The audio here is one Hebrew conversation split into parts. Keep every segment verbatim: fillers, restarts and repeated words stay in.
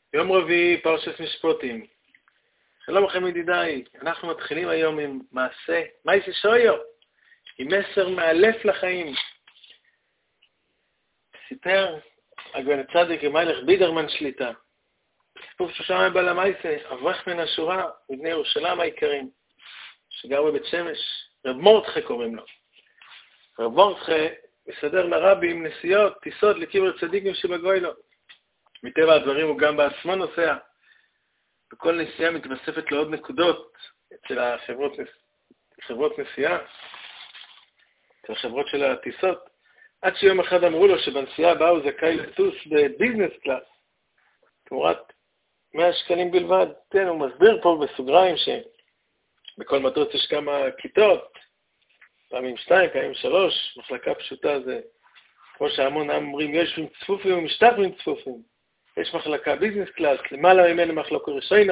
יום רביעי, פרשת משפטים. שלום לכם ידידיי, אנחנו מתחילים היום עם מעשה, מעשה שויו, עם מסר מאלף לחיים. סיפר הגאון צדיק המלך בידרמן שליטה. סיפור ששם בעל המעשה, אברך מן השורה, מבני ירושלים העיקרים, שגר בבית שמש, רב מורדכי קוראים לו. רב מורדכי מסדר לרבי עם נסיעות, טיסות לקבר צדיקים שבגוילו. מטבע הדברים הוא גם בעצמו נוסע. בכל נסיעה מתווספת לו עוד נקודות אצל החברות, חברות נסיעה, אצל החברות של הטיסות, עד שיום אחד אמרו לו שבנסיעה הבאה הוא זכאי לטוס בביזנס קלאס, תמורת מאה שקלים בלבד. כן, הוא מסביר פה בסוגריים שבכל מטוס יש כמה כיתות, פעמים שתיים, פעמים שלוש, מחלקה פשוטה זה, כמו שהמון אומרים, יש צפופים ומשטח צפופים. יש מחלקה ביזנס קלאס, למעלה ממנו מחלקו ראשינו,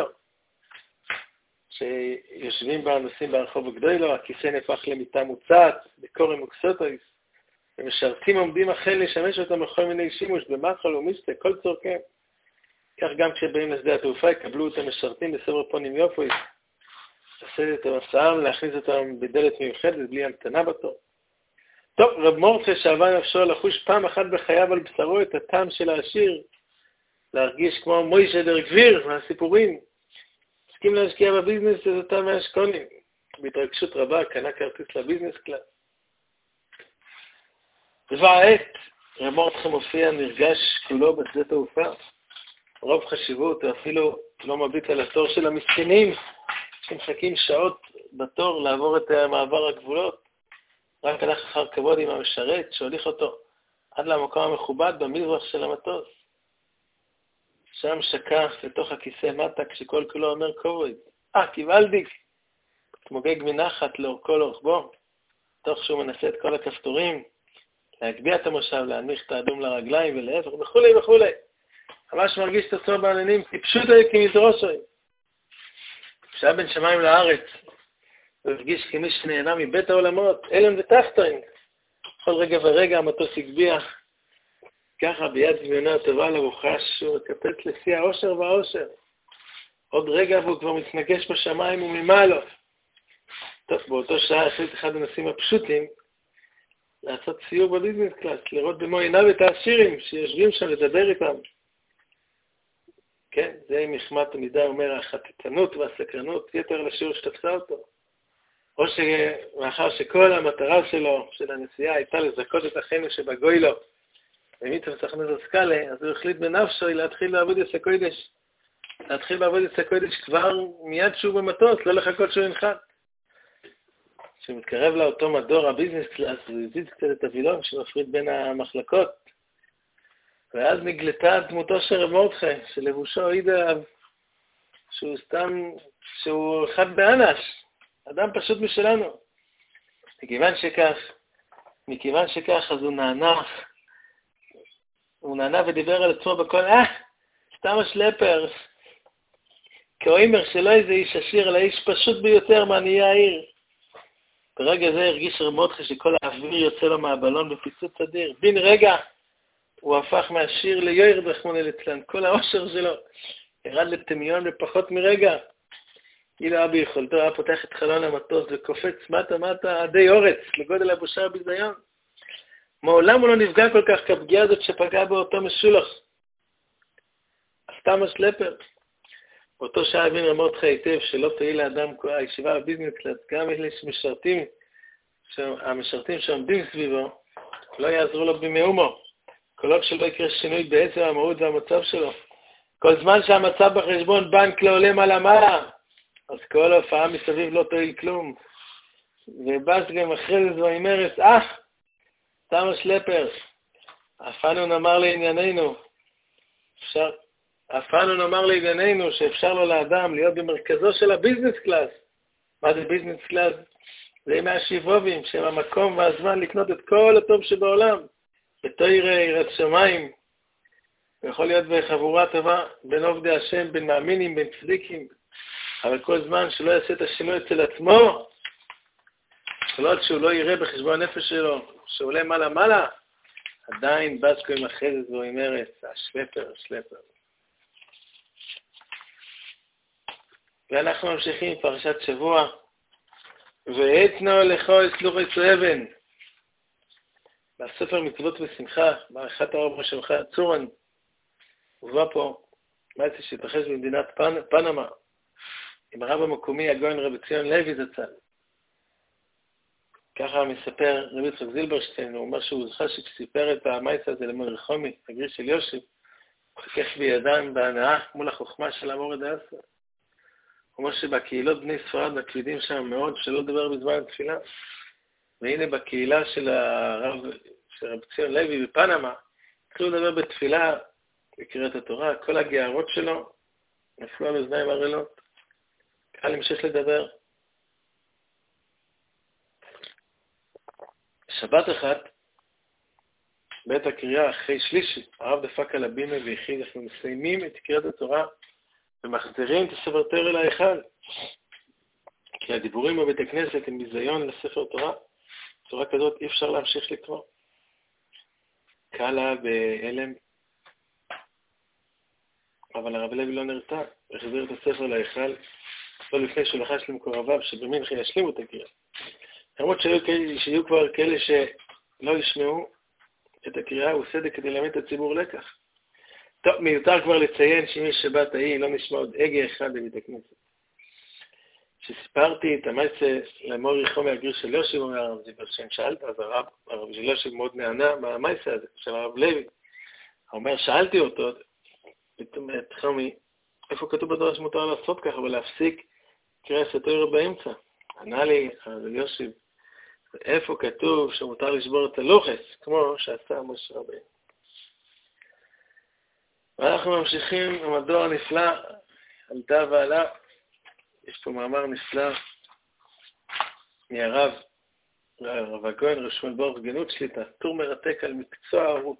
שיושבים בה נוסעים ברחוב הגדולו, הכיסא נהפך למיטה מוצעת, בקורם וקסוטויס, ומשרתים עומדים החל לשמש אותם בכל מיני שימוש, במחל ומיסטה, כל צורכם. כך גם כשבאים לשדה התעופה, יקבלו אותם משרתים בסבר פונים יופויס, לשאת את המסעם, להכניס אותם בדלת מיוחדת, בלי המתנה בתור. טוב, רב מורדכי שעבר נפשו לחוש פעם אחת בחייו על בשרו את הטעם של העשיר, להרגיש כמו מוישה דר גביר מהסיפורים. הסכים להשקיע בביזנס את אותם מהשקונים. בהתרגשות רבה קנה כרטיס לביזנס קלאס. דבר העת, רב מורדכי מופיע נרגש כולו בשדה תעופה. רוב חשיבות, אפילו לא מביט על התור של המסכנים, שמחכים שעות בתור לעבור את מעבר הגבולות. רק הלך אחר כבוד עם המשרת שהוליך אותו עד למקום המכובד במזרח של המטוס. שם שקע לתוך הכיסא מטה כשכל כולו אומר קורית. אה, קיבלדיק! תמוגג מנחת לאורכו לרוחבו, תוך שהוא מנסה את כל הכפתורים, להגביע את המושב, להנמיך את האדום לרגליים ולהפך וכולי וכולי. ממש מרגיש את עצמו בעננים, טיפשות היה כמדרושוי. כשהיה בין שמיים לארץ, הוא הרגיש כמי שנהנה מבית העולמות, אלם ותחתון. כל רגע ורגע המטוס הגביע, ככה ביד דמיונו הטובה לרוחש שהוא מקפץ לשיא האושר והאושר. עוד רגע והוא כבר מתנגש בשמיים וממעלו. טוב, באותו שעה החליט אחד הנושאים הפשוטים לעשות סיור בביזנס קלאס, לראות במו עיניו את העשירים שיושבים שם לדבר איתם. כן, זה עם מחמת המידה אומר החטטנות והסקרנות יתר לשיעור שתפסה אותו. או שמאחר שכל המטרה שלו, של הנסיעה, הייתה לזכות את אחינו שבגוילו, ומיתו סכנז הסקאלה, אז הוא החליט בנפשו להתחיל לעבוד את הקודש. להתחיל לעבוד את הקודש כבר מיד שהוא במטוס, לא לחכות שהוא ינחת. כשהוא מתקרב לאותו מדור הביזנס קלאס, הוא הזיז קצת את הווילון שמפריד בין המחלקות. ואז נגלתה דמותו של רב מורדכי, שלבושו העיד עליו, שהוא סתם, שהוא אחד באנש, אדם פשוט משלנו. מכיוון שכך, מכיוון שכך, אז הוא נענח, הוא נענה ודיבר על עצמו בכל, אה, סתם השלפר. כאוימר שלא איזה איש עשיר, אלא איש פשוט ביותר מעניי העיר. ברגע זה הרגיש רב מורדכי שכל האוויר יוצא לו מהבלון בפיצוץ אדיר. בין רגע, הוא הפך מהשיר ליויר בחמונה לצלן. כל האושר שלו ירד לטמיון בפחות מרגע. אילו היה ביכולתו, היה פותח את חלון המטוס וקופץ מטה מטה עדי אורץ לגודל הבושה בזיון. מעולם הוא לא נפגע כל כך כפגיעה הזאת שפגע באותו משולח. סתם השלפר. באותו שעה הבין רב מורדכי היטב שלא תועיל לאדם הישיבה בביזנס קלאס, גם אלה שמשרתים, המשרתים שעומדים סביבו, לא יעזרו לו במאומו. כל עוד שלא יקרה שינוי בעצם המהות והמצב שלו. כל זמן שהמצב בחשבון בנק לא עולה מעלה מעלה, אז כל ההופעה מסביב לא תועיל כלום. ובאס גם אחרי זה זו עם ארץ, אך! סתם השלפר, אפנו נאמר לענייננו, אפשר, אפנו נאמר לענייננו שאפשר לו לאדם להיות במרכזו של הביזנס קלאס. מה זה ביזנס קלאס? זה מהשיבובים, שהם המקום והזמן לקנות את כל הטוב שבעולם, בתוירה, יראת שמיים. יכול להיות בחבורה טובה, בין עובדי השם, בין מאמינים, בין צדיקים, אבל כל זמן שלא יעשה את השינוי אצל עצמו, כל עוד שהוא לא יראה בחשבון הנפש שלו, שהוא עולה מעלה מעלה, עדיין בסקו עם החזז או עם ארץ, השלפר, השלפר. ואנחנו ממשיכים פרשת שבוע. ואתנו לכל סלוחי צואבן. בספר מצוות ושמחה, בעריכת הרב ראשמך צורן, הובא פה מעשה שהתרחש במדינת פנ... פנמה, עם הרב המקומי הגאון רבי ציון לוי זצ"ל. ככה מספר רבי יצחק זילברשטיין, הוא אומר שהוא זכה שכסיפר את המעשה הזה למורי חומי, הגריר של יושב, הוא חכך בידיים בהנאה מול החוכמה של המורד העשר. הוא אומר שבקהילות בני ספרד מקפידים שם מאוד שלא לדבר בזמן התפילה. והנה בקהילה של הרב, של רבי ציון לוי בפנמה, התחילו לדבר בתפילה בקריאת התורה, כל הגערות שלו נפלו על אוזניים ערלות. קהל המשך לדבר. שבת אחת, בעת הקריאה אחרי שלישי, הרב דפק על הבימה והכריז, אנחנו מסיימים את קריאת התורה ומחזירים את הספר תורה אל ההיכל. כי הדיבורים בבית הכנסת הם ביזיון לספר תורה. בצורה כזאת אי אפשר להמשיך לקרוא. קהל בהלם, אבל הרב לוי לא נרתע, והחזיר את הספר להיכל, לא לפני שהוא לחש למקורביו שבמינכן ישלימו את הקריאה. למרות שיהיו, שיהיו כבר כאלה שלא ישמעו את הקריאה, הוא סדק כדי ללמד את הציבור לקח. טוב, מיותר כבר לציין שמי שבת ההיא לא נשמע עוד הגה אחד בבית הכנסת. כשסיפרתי את המעשה למורי חומי הגריר של יושב, אומר הרב זילברשטיין, שאלת, אז הרב, הרב של יושב מאוד נענה מהמעשה הזה, של הרב לוי. הוא אומר, שאלתי אותו, את חומי, איפה כתוב בתורה שמותר לעשות ככה ולהפסיק קריאת התורה באמצע? ענה לי, הרב יושב, איפה כתוב שמותר לשבור את הלוחס, כמו שעשה משה רבינו. ואנחנו ממשיכים עם הדור הנפלא, עלתה ועלה. יש פה מאמר נפלא מהרב, הרב הגאון רשמואל ברוך גנות שליטה, טור מרתק על מקצוע הערות.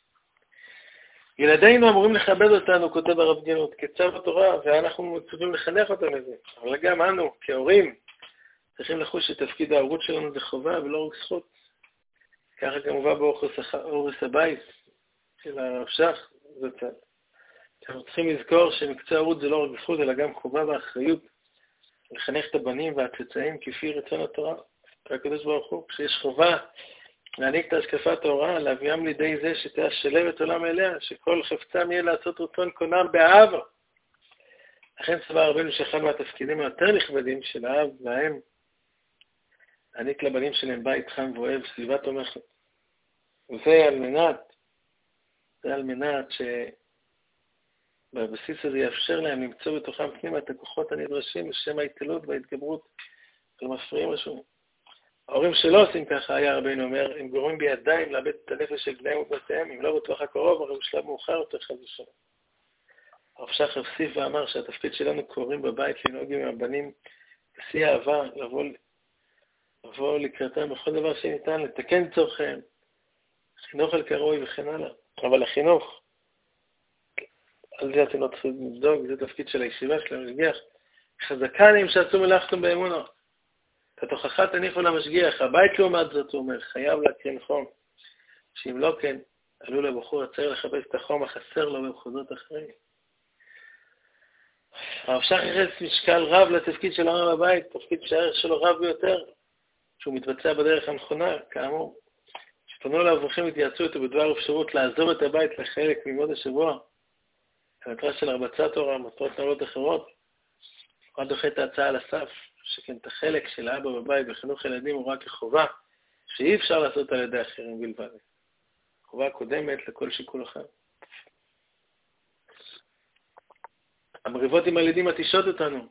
ילדינו אמורים לכבד אותנו, כותב הרב גנות, כצו התורה, ואנחנו מצווים לחנך אותנו לזה. אבל גם אנו, כהורים, צריכים לחוש שתפקיד הערות שלנו זה חובה ולא רק זכות. ככה גם הובא באורס הבית של הרב שך, זאת אומרת. אנחנו צריכים לזכור שמקצוע הערות זה לא רק זכות, אלא גם חובה ואחריות. לחנך את הבנים והצאצאים כפי רצון התורה. הקדוש ברוך הוא, כשיש חובה להעניק את השקפת ההוראה, להביאם לידי זה שתשלב את עולם אליה, שכל חפצם יהיה לעשות רצון קונם באהבה. לכן סבר רבנו שאחד מהתפקידים היותר נכבדים של האב והאם, להעניק לבנים שלהם בית חם ואוהב, סביבה תומכת. וזה על מנת, זה על מנת ש... בבסיס הזה יאפשר להם למצוא בתוכם פנימה את הכוחות הנדרשים לשם ההתעלות וההתגברות על מפריעים השונים. ההורים שלא עושים ככה, היה רבינו אומר, הם גורמים בידיים לאבד את הנפש של בניהם ובתיהם, אם לא בטוח הקרוב, הרי הוא שלב מאוחר יותר חד ושלום. הרב שך הוסיף ואמר שהתפקיד שלנו כהורים בבית לנהוג עם הבנים בשיא אהבה, לבוא, לבוא לקראתם בכל דבר שניתן, לתקן צורכיהם, חינוך על כראוי וכן הלאה. אבל החינוך, על זה אתם לא צריכים לבדוק, זה תפקיד של הישיבה שלהם, להשגיח. חזקה נעים שעשו מלאכתם באמונו. כתוכחה תניחו למשגיח, הבית לעומת זאת, הוא אומר, חייב להקרין חום. שאם לא כן, עלו לבחור הצעיר לחפש את החום החסר לו במחוזות אחרים. הרב שך ייחס משקל רב לתפקיד של העם בבית, תפקיד שהערך שלו רב ביותר, שהוא מתבצע בדרך הנכונה, כאמור. שפנו אליו אברכים התייעצו איתו בדבר אפשרות לעזוב את הבית לחלק ממוד השבוע. המטרה של הרבצת תורה, מטרות נעלות אחרות, הוא דוחה את ההצעה על הסף, שכן את החלק של האבא בבית בחינוך ילדים הוא רק כחובה, שאי אפשר לעשות על ידי אחרים בלבד. חובה קודמת לכל שיקול אחר. המריבות עם הילדים מתישות אותנו.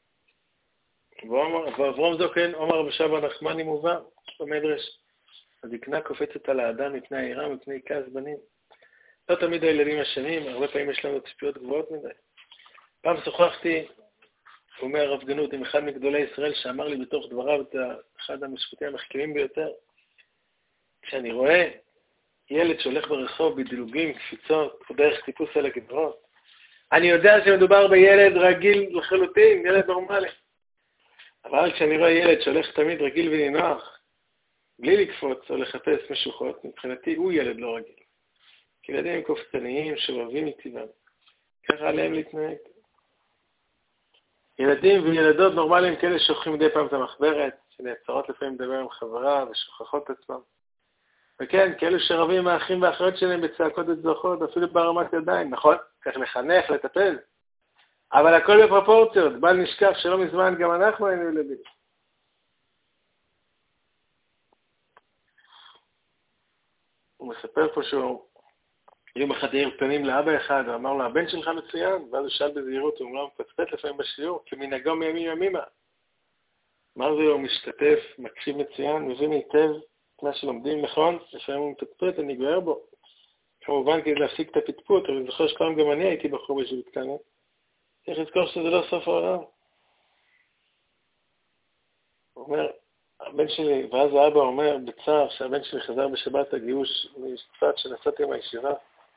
ואברום זוקן, עומר רב שבא נחמני מובא, במדרש, הזקנה קופצת על האדם מפני העירה, מפני כעס בנים. לא תמיד הילדים אשמים, הרבה פעמים יש לנו ציפיות גבוהות מדי. פעם שוחחתי, הוא אומר הרב גנות, עם אחד מגדולי ישראל שאמר לי בתוך דבריו את אחד המשפטים המחכימים ביותר. כשאני רואה ילד שהולך ברחוב בדילוגים, קפיצות, או דרך טיפוס על הגדרות, אני יודע שמדובר בילד רגיל לחלוטין, ילד נורמלי. אבל כשאני רואה ילד שהולך תמיד רגיל ונינוח, בלי לקפוץ או לחפש משוחות, מבחינתי הוא ילד לא רגיל. כי ילדים הם קופצניים שאוהבים מטבעם. ככה עליהם להתנהג. ילדים וילדות נורמליים כאלה שוכחים מדי פעם את המחברת, שנעצרות לפעמים לדבר עם חברה ושוכחות עצמם. וכן, כאלו שרבים עם האחים והאחיות שלהם בצעקות וצרחות, אפילו בהרמת ידיים, נכון? צריך לחנך, לטפל. אבל הכל בפרופורציות, בל נשכח שלא מזמן גם אנחנו היינו ילדים. הוא מספר פה שהוא יום אחד העיר פנים לאבא אחד, ואמר לו, הבן שלך מצוין, ואז הוא שאל בזהירות, הוא לא מפצפת לפעמים בשיעור, כמנהגו מימים ימימה. אמר זה, הוא משתתף, מקשיב מצוין, מבין היטב את מה שלומדים, נכון? לפעמים הוא מפצפת, אני גוער בו. כמובן כדי להפסיק את הפטפוט, אבל אני זוכר שפעם גם אני הייתי בחור בישיבת קטנה. צריך לזכור שזה לא סוף העולם. הוא אומר, הבן שלי, ואז האבא אומר בצער שהבן שלי חזר בשבת הגיוש משפט שנסעתי עם הישיבה.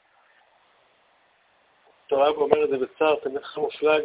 אותו אבא אומר את זה בצער, תמיד מופלג.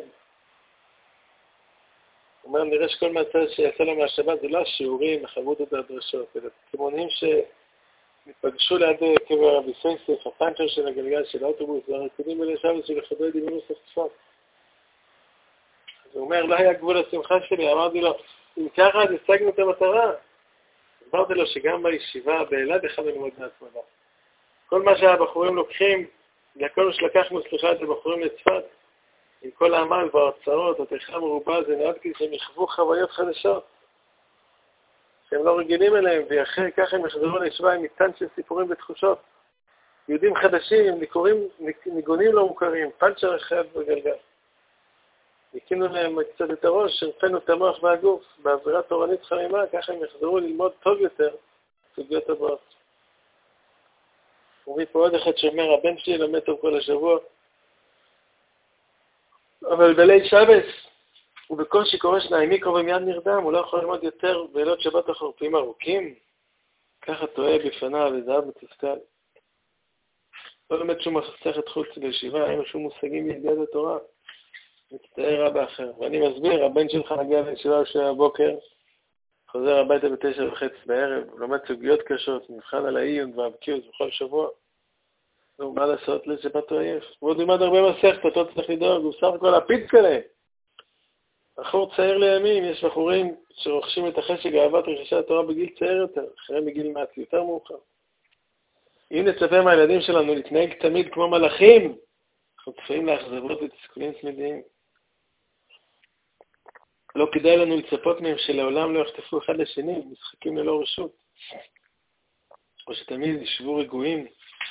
הוא אומר, נראה שכל מהצד שיצא לו מהשבת זה לא השיעורים, החברות והדרשות, אלא תימונים שמתפגשו ליד קבר רבי סייסף, הפנצ'ר של הגלגל של האוטובוס, והרקודים אלה שבת של לכבד עם הנוסח צפת. אז הוא אומר, לא היה גבול השמחה שלי, אמרתי לו, אם ככה אז השגנו את המטרה. אמרתי לו שגם בישיבה באלעד אחד ללמוד מהצמדה. כל מה שהבחורים לוקחים, לכל מה שלקחנו, סליחה, את הבחורים לצפת, עם כל העמל וההוצאות, התיכה מרובה, זה נועד כי שהם יחוו חוויות חדשות, שהם לא רגילים אליהם, ואחרי ככה הם יחזרו לישיבה עם מטען של סיפורים ותחושות. יהודים חדשים, ניגונים, ניגונים לא מוכרים, פנצ'ר אחד בגלגל. הקינו להם קצת את הראש, שרפנו את המוח והגוף, בעבירה תורנית חמימה, ככה הם יחזרו ללמוד טוב יותר סוגיות הבאות. אומרים פה עוד אחד שאומר, הבן שלי לומד טוב כל השבוע, אבל בליל שבת, הוא בקושי קורא שניים מיקרו ומיד נרדם, הוא לא יכול ללמוד יותר בלילות שבת החורפים ארוכים, ככה טועה בפניו וזהב מתסכל. לא לומד שום מסכת חוץ לישיבה, אין לו שום מושגים מידיעת התורה. מצטער רבה אחר. ואני מסביר, הבן שלך נגיע לישיבה בשעה הבוקר, חוזר הביתה בתשע וחצי בערב, לומד סוגיות קשות, מבחן על העיון והבקיאות בכל שבוע. נו, מה לעשות לשבתו עייף? הוא עוד לימד הרבה מסכת, אתה צריך לדאוג, הוא סך הכל הפיץ כאלה. בחור צעיר לימים, יש בחורים שרוכשים את החשק אהבת רכישת התורה בגיל צעיר יותר, אחרי בגיל מעט יותר מאוחר. אם נצפה מהילדים שלנו להתנהג תמיד כמו מלאכים, אנחנו צפויים לאכזבות ותסכולים תמידיים. לא כדאי לנו לצפות מהם שלעולם לא יחטפו אחד לשני, משחקים ללא רשות. או שתמיד ישבו רגועים.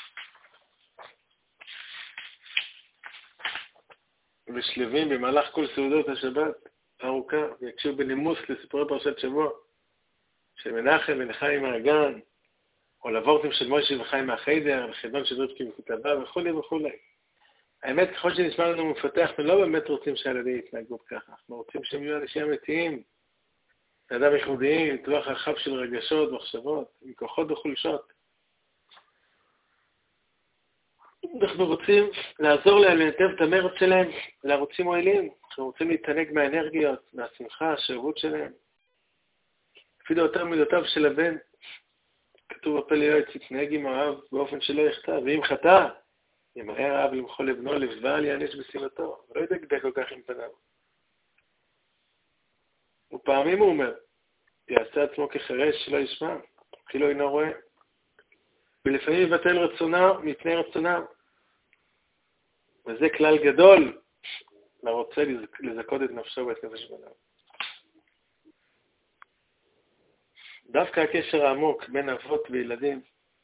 ושלבים במהלך כל סעודות השבת הארוכה, ויקשיבו בנימוס לסיפורי פרשת שבוע, של מנחם ונחיים מהגן, או לוורטים של מוישה וחיים מהחיידר, לחידון של רבקי וכתבה וכו' וכו'. האמת, ככל שנשמע לנו מפתח, אנחנו לא באמת רוצים שהילדים יתנהגו ככה. אנחנו רוצים שהם יהיו אנשים אמיתיים, אדם ייחודיים, עם טווח רחב של רגשות, מחשבות, עם כוחות וחולשות. אנחנו רוצים לעזור להם לנתב את המרץ שלהם לערוצים מועילים. אנחנו רוצים להתענג מהאנרגיות, מהשמחה, השאבות שלהם. אפילו יותר מידותיו של הבן, כתוב בפל יועץ, יתנהג עם האב באופן שלא יכתב, ואם חטא, ימהר האב למחול לבנו, לבעל יעניש בסמלתו, ולא ידקדק כל כך עם פניו. ופעמים הוא אומר, יעשה עצמו כחרש שלא ישמע, כי לא אינו רואה. ולפעמים יבטל רצונה מפני רצונה. וזה כלל גדול, לרוצה לזכות את נפשו ואת נפש בניו. דווקא הקשר העמוק בין אבות וילדים,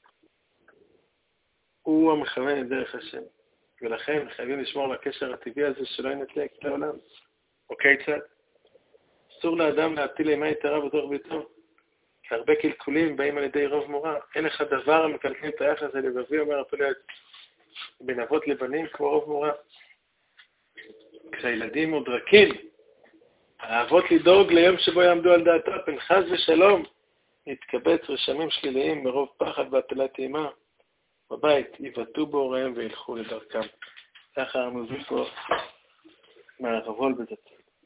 הוא המכוון את דרך השם. ולכן חייבים לשמור על הקשר הטבעי הזה שלא ינתק לעולם. או כיצד? אסור לאדם להטיל אימה יתרה בתוך ביתו. כי הרבה קלקולים באים על ידי רוב מורה. אין לך דבר המקלקל את היחס הזה לבבי, אומר הפלט, בין אבות לבנים כמו רוב מורה. כשהילדים עוד רכים, האבות לדאוג ליום שבו יעמדו על דעתו, פן חס ושלום, יתקבץ רשמים שליליים מרוב פחד והטלת אימה. בבית יבטאו בהוריהם וילכו לדרכם. ככה המוביל פה מהרבול בזאת.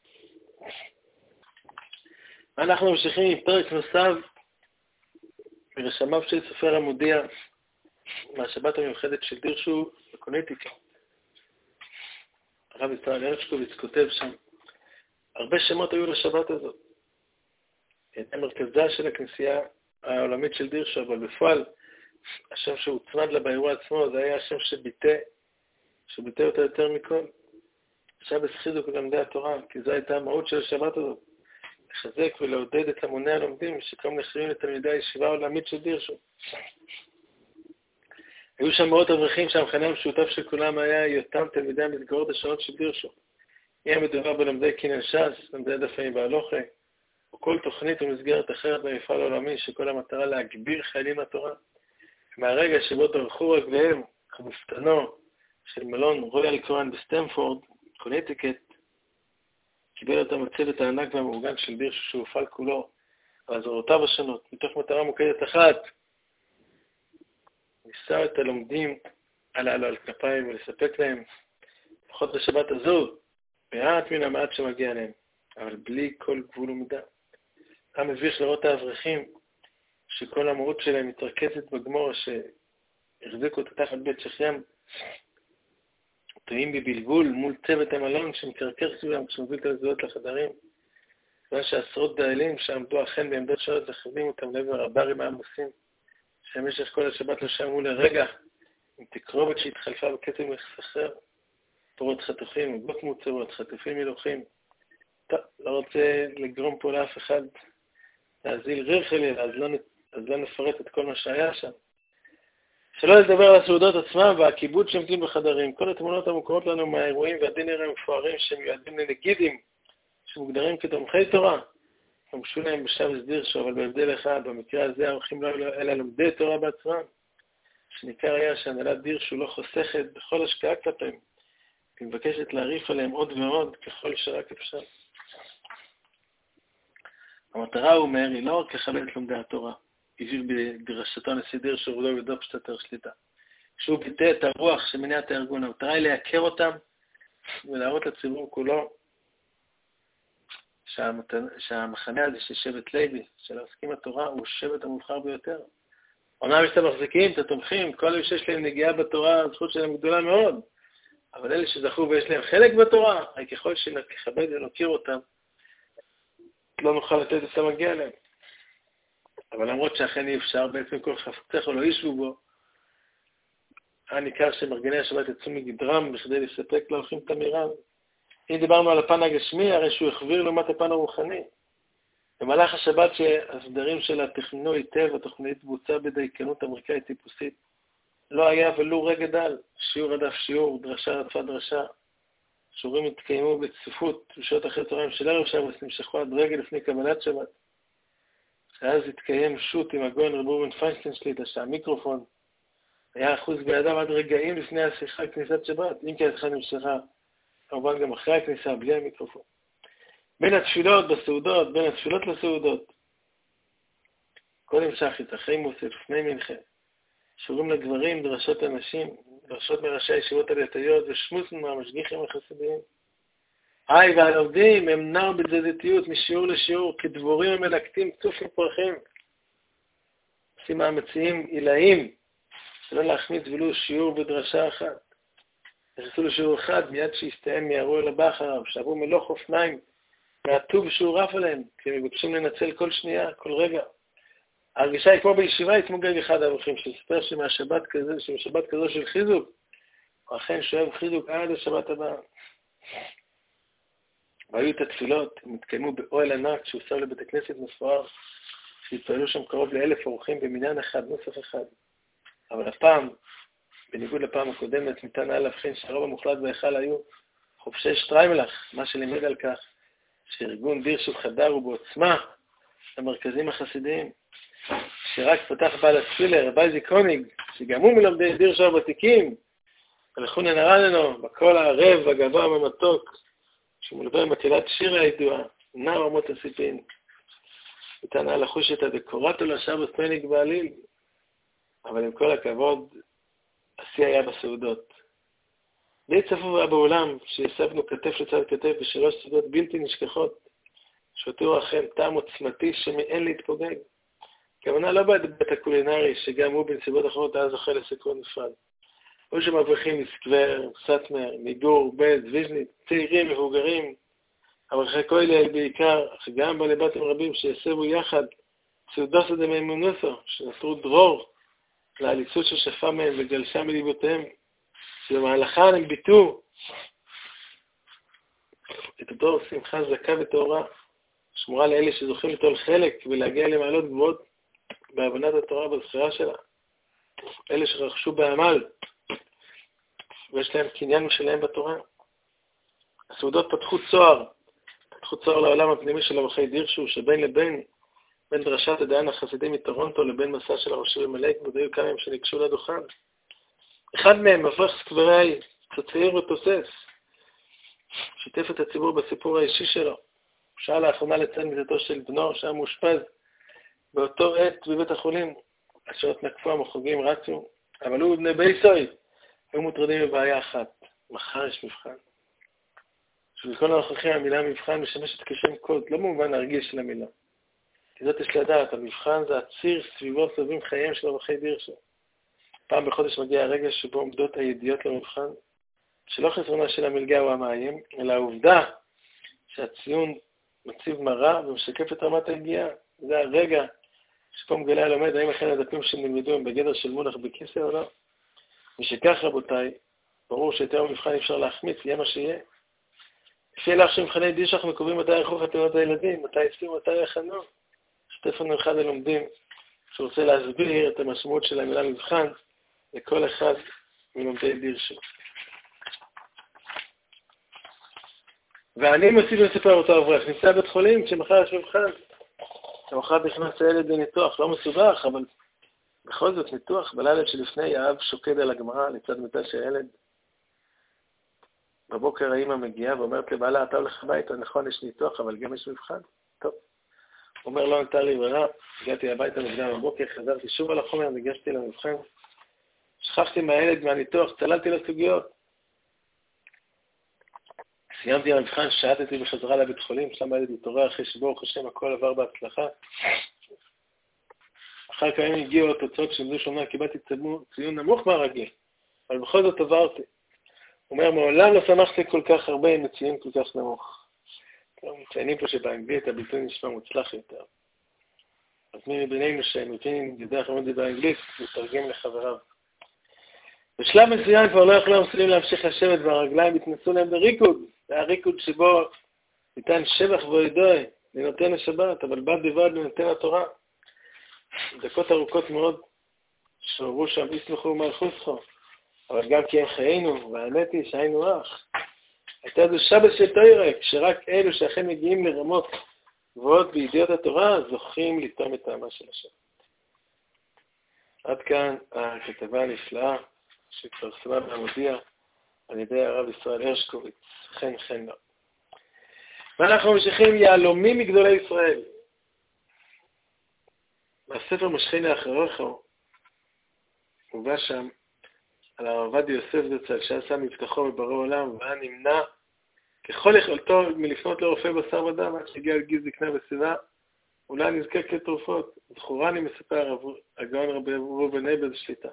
אנחנו ממשיכים עם פרק נוסף מרשמיו של סופר המודיע מהשבת המיוחדת של דירשו בקונטיקט. הרב ישראל הרשקוביץ כותב שם, הרבה שמות היו לשבת הזאת. הייתה מרכזה של הכנסייה העולמית של דירשו, אבל בפועל, השם שהוצמד לה באירוע עצמו, זה היה השם שביטא, שביטא אותה יותר מכל. עכשיו חיזוק ללמדי התורה, כי זו הייתה המהות של השבת הזאת. לחזק ולעודד את המוני הלומדים, שכם נחשבים לתלמידי הישיבה העולמית של דירשו. היו שם מאות אברכים שהמכנה המשותף של כולם היה היותם תלמידי המסגרות השונות של דירשו. יהיה מדובר בלמדי קינן ש"ס, למדי דפים והלוכה, או כל תוכנית ומסגרת אחרת במפעל העולמי, שכל המטרה להגביר חיילים התורה. מהרגע שבו דרכו רגליהם, כמופתנו של מלון רויאל קורן בסטמפורד, קונטיקט, קיבל אותם הצוות הענק והמאורגן של דירשו שהופעל כולו, על הזרועותיו השונות, מתוך מטרה מוקדת אחת, ניסה את הלומדים הללו על כפיים ולספק להם, לפחות בשבת הזו, מעט מן המעט שמגיע להם, אבל בלי כל גבול ומידה. היה מביך לראות האברכים, שכל המהות שלהם מתרכזת בגמור שהחזיקו אותה תחת בית שכיים, טועים בבלבול מול צוות המלון שמקרקר סביבם כשמוביל את הזויות לחדרים. זה שעשרות דיילים שעמדו אכן בעמדות שונות לחדים אותם לעבר הברים העמוסים, שבמשך כל השבת לא שמעו לרגע עם תקרובת שהתחלפה בקטע מסחרר, פורות חתוכים, בוק מוצרות, חטופים מילוכים. טוב, לא רוצה לגרום פה לאף אחד להזיל ריר חלילה, אז לא, אז לא נפרט את כל מה שהיה שם. שלא לדבר על הסעודות עצמם והכיבוד שעומדים בחדרים, כל התמונות המוכרות לנו מהאירועים והדינרים המפוארים שמיועדים לנגידים, שמוגדרים כתומכי תורה, הוגשו להם בשבס דירשו, אבל בהבדל אחד, במקרה הזה העורכים לא אלא לומדי תורה בעצמם, שניכר היה שהנהלת דירשו לא חוסכת בכל השקעה כלפיהם, היא מבקשת להריף עליהם עוד ועוד ככל שרק אפשר. המטרה, הוא אומר, היא לא רק לכבד את לומדי התורה, הבהיר בדרשתו נשיא דירשו ולא בדוק שתתר שליטה. כשהוא ביטא את הרוח שמניע את הארגון, המטרה היא להכר אותם ולהראות לציבור כולו שהמחנה הזה של שבט לוי, של העוסקים התורה, הוא שבט המובחר ביותר. אומנם שאתם מחזיקים, אתם תומכים, כל אלה שיש להם נגיעה בתורה, הזכות שלהם גדולה מאוד, אבל אלה שזכו ויש להם חלק בתורה, ככל שנכבד ונוקיר אותם, לא נוכל לתת את המגיע להם. אבל למרות שאכן אי אפשר, בעצם כל חפצך או לא ישבו בו, היה ניכר שמרגני השבת יצאו מגדרם בכדי לספק להולכים את אמירם. אם דיברנו על הפן הגשמי, הרי שהוא החביר לעומת הפן הרוחני. במהלך השבת שהסדרים שלה תכננו היטב, התוכנית בוצעה בדייקנות אמריקאית טיפוסית. לא היה ולו רגע דל, שיעור הדף שיעור, דרשה רדפה דרשה. שיעורים התקיימו בצפיפות, בשעות אחרי צהריים של ערב שבת, נמשכו עד רגע לפני קבלת שבת. אז התקיים שוט עם הגאון רב ראובן פיינשטיין שליט"א, שהמיקרופון היה אחוז בידיו עד רגעים לפני השיחה כניסת שבת, אם כי השיחה נמשכה, כמובן גם אחרי הכניסה, בלי המיקרופון. בין התפילות בסעודות, בין התפילות לסעודות, קודם שחית, אחרי מוסף, לפני מנחה, שיעורים לגברים, דרשות אנשים, דרשות מראשי הישיבות הליטאיות, ושמוס מהמשגיחים החסידיים. היי, והלומדים הם נעו בתזזיתיות משיעור לשיעור, כדבורים המלקטים צופים פרחים. עושים מאמצים עילאים, שלא להחמיץ ולו שיעור בדרשה אחת. נכנסו לשיעור אחד, מיד שהסתיים מיהרו אל הבא אחריו, שעברו מלוך אופניים, מהטוב שהוא רף עליהם, כי הם מבקשים לנצל כל שנייה, כל רגע. ההרגישה היא כמו בישיבה, התמוגג אחד האברכים, שספר שמהשבת כזה, שמשבת כזו של חיזוק, הוא אכן שואב חיזוק עד השבת הבאה. והיו את התפילות, הם התקיימו באוהל ענק שהוסב לבית הכנסת מפואר, שהתפעלו שם קרוב לאלף אורחים במניין אחד, נוסף אחד. אבל הפעם, בניגוד לפעם הקודמת, ניתן היה להבחין שהרוב המוחלט בהיכל היו חובשי שטריימלך, מה שלימד על כך שארגון דירשו חדר ובעוצמה למרכזים החסידיים, שרק פתח בעל התפילר, בייזי קוניג, שגם הוא מלמדי דירשו הוותיקים, ולכון נרדנו, בקול הערב והגבוה המתוק, שמולווה מתילת שיר הידועה, נער אמות הסיפין. ניתן היה לחוש את הדקורטו לשבת מניק בעליל, אבל עם כל הכבוד, השיא היה בסעודות. די צפוף היה בעולם שיסבנו כתף לצד כתף בשלוש סעודות בלתי נשכחות, שהותירו אכן טעם עוצמתי שמאין להתפוגג. כוונה לא בהיבט הקולינרי, שגם הוא בנסיבות אחרות היה זוכה לסקרון נפרד. היו שם אברכים מסקוור, סטמר, מיגור, בית, ויז'נית, צעירים, מבוגרים, אברכי כולל בעיקר, אך גם בלבטים רבים שיסבו יחד, סעודוסו דמימונוסו, שנותרו דרור לעליצות ששפה מהם וגלשה מליבותיהם, שבמהלכן הם ביטו את אותו שמחה זכה וטהורה, שמורה לאלה שזוכים ליטול חלק ולהגיע למעלות גבוהות בהבנת התורה בזכירה שלה. אלה שרכשו בעמל ויש להם קניין משלהם בתורה. הסעודות פתחו צוהר, פתחו צוהר לעולם הפנימי של אברכי דירשו, שבין לבין, בין דרשת הדיין החסידים מטורונטו לבין מסע של הראשי ומלאק, מודעו כמה הם שניגשו לדוכן. אחד מהם, אברך סקברי, צעיר ותוסס, שיתף את הציבור בסיפור האישי שלו. שעה לאחרונה לציין מיתתו של בנו, שהיה מאושפז באותו עת בבית החולים, אשר נקפו המחוגים רצו, אבל הוא ובני בייסוי היו מוטרדים בבעיה אחת, מחר יש מבחן. שבכל הנוכחים המילה מבחן משמשת כשם קוד, לא במובן הרגיש של המילה. כי זאת יש לדעת, המבחן זה הציר סביבו סביבים חייהם של אברכי דירשו. פעם בחודש מגיע הרגע שבו עומדות הידיעות למבחן, שלא חסרונה של המלגה הוא המאיים, אלא העובדה שהציון מציב מראה ומשקף את רמת היגיעה. זה הרגע שפה מגלה הלומד, האם אכן הדפים שנלמדו הם בגדר של מונח בכיסא או לא. משכך רבותיי, ברור שיותר המבחן אפשר להחמיץ, יהיה מה שיהיה. לפי לך שמבחני דישך מקובעים מתי יחוך חתימות הילדים, מתי יסתימו, מתי יחנו. שתף לנו אחד הלומדים שרוצה להסביר את המשמעות של המילה מבחן לכל אחד מלומדי דירשו. ואני מוסיף לספר אותו אברך, נמצא בית חולים כשמחר יש מבחן. המחר נכנס הילד לניתוח, לא מסובך, אבל בכל זאת ניתוח בלילה שלפני האב שוקד על הגמרא לצד מיטה של הילד. בבוקר האמא מגיעה ואומרת לבעלה, אתה הולך הביתה, נכון, יש ניתוח, אבל גם יש מבחן. טוב. הוא אומר, לא נתן לי ברירה, הגעתי הביתה מוקדם בבוקר, חזרתי שוב על החומר, ניגשתי למבחן. שכחתי מהילד מהניתוח, צללתי לסוגיות. סיימתי המבחן, שעטתי בחזרה לבית חולים, שם הילד התעורר אחרי שברוך השם, הכל עבר בהצלחה. אחר כך הגיעו התוצאות שמזו שונה, קיבלתי ציון נמוך מהרגיל, אבל בכל זאת עברתי. הוא אומר, מעולם לא שמחתי כל כך הרבה עם ציון כל כך נמוך. מציינים פה שבאנגלית הביטוי נשמע מוצלח יותר. אז מי מבינינו שמבין ידע חמוד באנגלית, מתרגם לחבריו. בשלב מסוים כבר לא יכלו המסלים להמשיך לשבת והרגליים התנסו להם בריקוד. זה הריקוד שבו ניתן שבח והודוי לנותן השבת, אבל בד בבד לנותן התורה. דקות ארוכות מאוד שעברו שם ישמחו ומלכוסכו, אבל גם כי הם חיינו, והאמת היא שהיינו אח. הייתה זו שבת של תוירה, כשרק אלו שאכן מגיעים לרמות גבוהות בידיעות התורה, זוכים לטעום את טעמה של השבת. עד כאן הכתבה הנפלאה שהתפרסמה בעמודיה על ידי הרב ישראל הרשקוביץ, חן חן לו. ואנחנו ממשיכים יהלומים מגדולי ישראל. בספר משכין לאחריך הובא שם על הרב עובדיה יוסף זצ"ל שעשה מבטחו בבורא עולם, והיה נמנע ככל יכולתו מלפנות לרופא בשר ודם עד שהגיע לגיל זקנה ושיבה, אולי נזקק לתרופות. זכורני מספר הגאון רבי ראובן אייבשיץ בשליטה,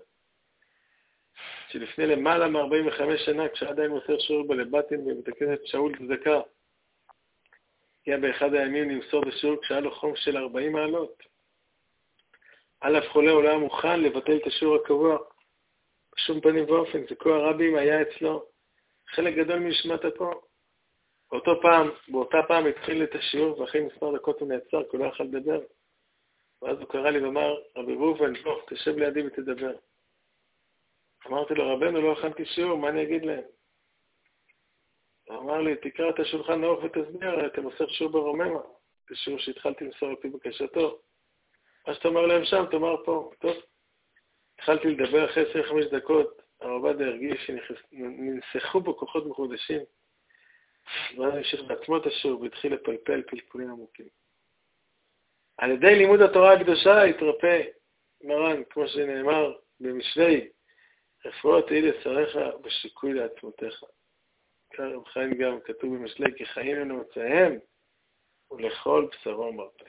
שלפני למעלה מ-ארבעים וחמש שנה, כשעדיין מוסר שיעור בלבטים בבית הכנסת שאול צדקה, הגיע באחד הימים למסור בשיעור כשהיה לו חום של ארבעים מעלות. על אף חולה הוא לא היה מוכן לבטל את השיעור הקבוע. בשום פנים ואופן, זה כל הרבים היה אצלו חלק גדול מנשמת פה. באותו פעם, באותה פעם התחיל את השיעור, ואחרי מספר דקות הוא נעצר, כי הוא לא יכול לדבר. ואז הוא קרא לי ואמר, רבי ראובן, בוא, תשב לידי ותדבר. אמרתי לו, רבנו, לא הכנתי שיעור, מה אני אגיד להם? הוא אמר לי, תקרא את השולחן ערוך ותסביר, אתה מוסר שיעור ברוממה. זה שיעור שהתחלתי למסור על פי בקשתו. מה שאתה אומר להם שם, תאמר פה. טוב. התחלתי לדבר אחרי עשרים וחמש דקות, הרב עובדיה הרגיש שננסחו בו כוחות מחודשים. ואז המשיך בעצמו את השיעור והתחיל לפלפל פלפולים עמוקים. על ידי לימוד התורה הקדושה התרפא מרן, כמו שנאמר במשלי, רפואה תהי לשריך בשיקוי לעצמותיך. כך רב חיים גם כתוב במשלי, כי חיים הם למוצאיהם ולכל בשרו מרפא.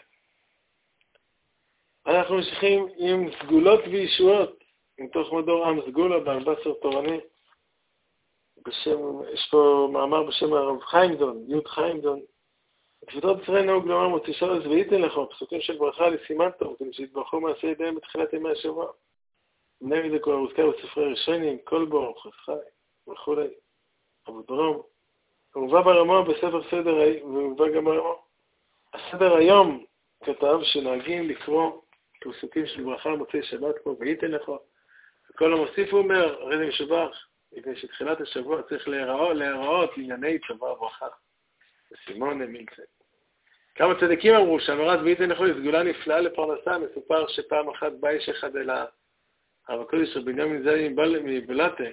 אנחנו ממשיכים עם סגולות וישועות, מתוך מדור עם סגולה בארבע-עשר תורני. בשם, יש פה מאמר בשם הרב חיימדון, י' חיימדון, בתפוצות ישראל נהוג לומר מוצאי שבת וייתן לך, פסוקים של ברכה לסימן טוב, כדי שיתברכו מעשה ידיהם בתחילת ימי השבוע. נגד זה כבר הוזכר בספרי ראשונים, כל בור, חסכי וכו'. אבו דרום. ומובא ברמה בספר סדר, ומובא גם ברמה. הסדר היום כתב שנהגים לקרוא פסוקים של ברכה למוצאי שבת כמו וייתן לך. וכל המוסיף הוא אומר, הרי זה משובח, לפני שתחילת השבוע צריך להיראות, להיראות לענייני צבא ברכה. וסימון מילצה. כמה צדיקים אמרו שהמרת וייתן לך סגולה נפלאה לפרנסה, מסופר שפעם אחת בא איש אחד אל הרב הקודש רבי בנימין זאבי מבלטה,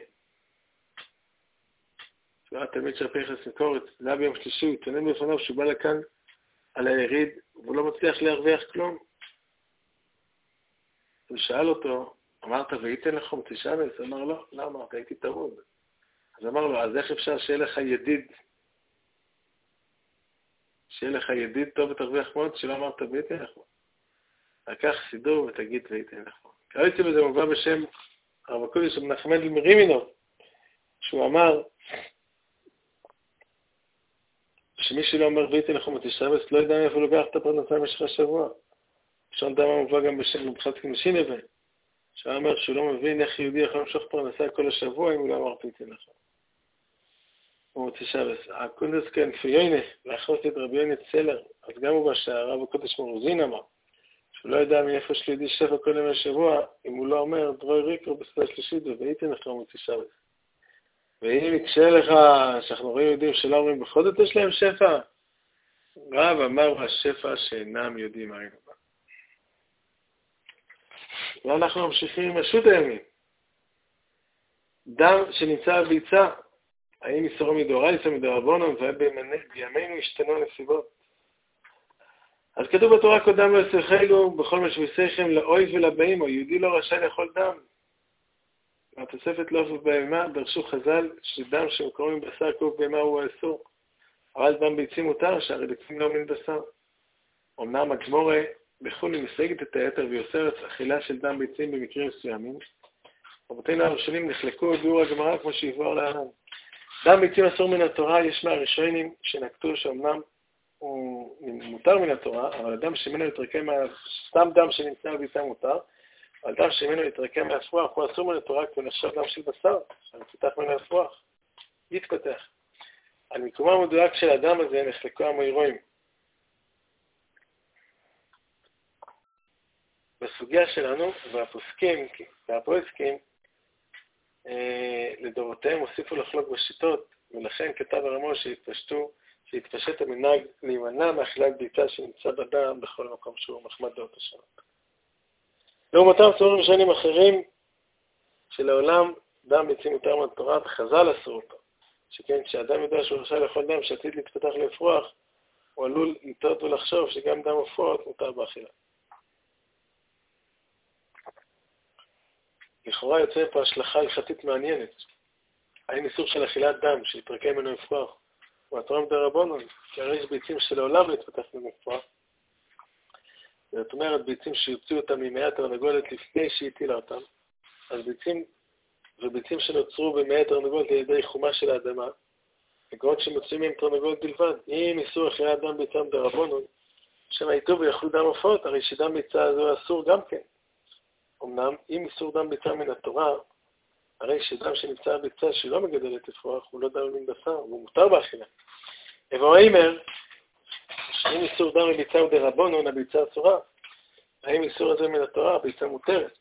שהוא היה תלמיד של פנחס מקורת, זה היה ביום שלישי, הוא התעניין בפניו שהוא בא לכאן על היריד, והוא לא מצליח להרוויח כלום. הוא שאל אותו, אמרת וייתן לך מוצאי שבת? הוא אמר לא, לא אמרת, הייתי טרוד. אז אמר לו, אז איך אפשר שיהיה לך ידיד, שיהיה לך ידיד טוב ותרוויח מאוד, שלא אמרת וייתן לך? לקח סידור ותגיד וייתן לך. קראתי בזה מובא בשם הרב הקודש רבי נחמן מרימינוב, שהוא אמר שמי שלא אומר וייתן לך מוצאי שבת לא יודע איפה לוקח את הפרנסה במשך השבוע. ראשון דם מובא גם בשם רבי יצחק משינבה, שהוא אומר שהוא לא מבין איך יהודי יכול למשוך פרנסה כל השבוע אם הוא לא אמר וייתן לך מוצאי שבת. הקונדס כאן פיונה, לאחרות את רבי יוני צלר, אז גם הוא שהרב הקודש מרוזין אמר שהוא לא יודע מאיפה יש לידי שפע כל ימי השבוע, אם הוא לא אומר דרוי ריקר בסביבה שלישית וייתן לך מוצאי שבת. ואם יקשה לך שאנחנו רואים יהודים שלא אומרים בכל זאת יש להם שפע, רב אמר השפע שאינם יודעים מה היינו בה. ואנחנו ממשיכים עם השו"ת הימים. דם שנמצא בביצה, האם איסורו מדאורייתא מדרבנן, ובימינו השתנו הנסיבות. אז כתוב בתורה קודם לא יצריכנו בכל משוויסיכם לאויב ולבאים, או יהודי לא רשאי לאכול דם. התוספת לא ובהמה דרשו חז"ל שדם שמקורו מבשר כעוף בהמה הוא האסור. אבל דם ביצים מותר, שהרי ביצים לא מן בשר. אמנם הגמורה בחו"ל מסייגת את היתר ויוסרת אכילה של דם ביצים במקרים מסוימים. רבותינו הראשונים נחלקו ביאור הגמרא כמו שיבואר להלן. דם ביצים אסור מן התורה, יש מהראשונים שנקטו שאומנם הוא מותר מן התורה, אבל הדם שממנו יתרקם, סתם דם שנמצא בביצה מותר, אבל דם שממנו יתרקם מהפרוח, הוא אסור מן התורה כי הוא נחשב דם של בשר, שמפתח מן הפרוח, יתפתח. על מיקומו המדויק של הדם הזה נחלקו המאירואים. בסוגיה שלנו, והפוסקים, והפוסקים, אה, לדורותיהם הוסיפו לחלוק בשיטות, ולכן כתב הרמ"א שהתפשטו, שהתפשט המנהג להימנע מאכילת ביצה שנמצא בדם בכל מקום שהוא מחמד דעות השונות. לעומתם סורים שונים אחרים, שלעולם דם ביצים יותר מהתורה, חז"ל אסור אותו. שכן כשאדם יודע שהוא רשאי לאכול דם שעתיד להתפתח לפרוח, הוא עלול לטעות ולחשוב שגם דם עופות מותר באכילה. לכאורה יוצא פה השלכה הלכתית מעניינת. האם איסור של אכילת דם שיתרקם ממנו לפרוח הוא התורה מדרבנן, כי הרי יש ביצים שלעולם להתפתח ממפרח. זאת אומרת, ביצים שיוציאו אותם ממאי התרנגולת לפני שהטילה אותם, אז ביצים וביצים שנוצרו במאי התרנגולת על ידי חומה של האדמה, נגרות שמוצאים עם תרנגולת בלבד. אם איסור אכילת דם ביצה מדרבנן, שם הייתו ויאכלו דם עופות, הרי שדם ביצה הזו אסור גם כן. אמנם, אם איסור דם ביצה מן התורה, הרי שדם שנמצא בביצה שלא מגדלת לפרוח, הוא לא דם מן בשר, הוא מותר באכילה. ואומר, שאם איסור דם מביצה ודרבנן, הביצה אסורה, האם איסור הזה מן התורה, הביצה מותרת.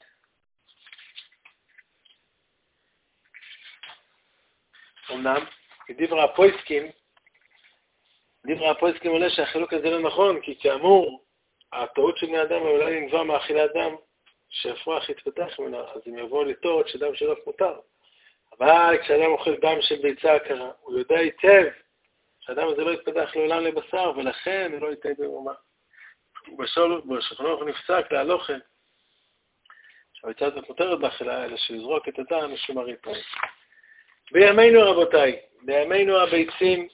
אמנם, כדברי הפויסקים, דברי הפויסקים עולה שהחילוק הזה לא נכון, כי כאמור, הטעות של בני אדם אולי ננבע מאכילת דם, שהפרח יתפתח ממנה, אז הם יבואו לטעות שדם שלו מותר. אבל כשאדם אוכל דם של ביצה הקרה, הוא יודע היטב שהאדם הזה לא יתפתח לעולם לבשר, ולכן הוא לא ייתן במומה. בשולחן ערוך נפסק להלוכה, שהביצה הזאת מותרת באכילה, אלא שיזרוק את הדם משום הריפוי. בימינו רבותיי, בימינו הביצים,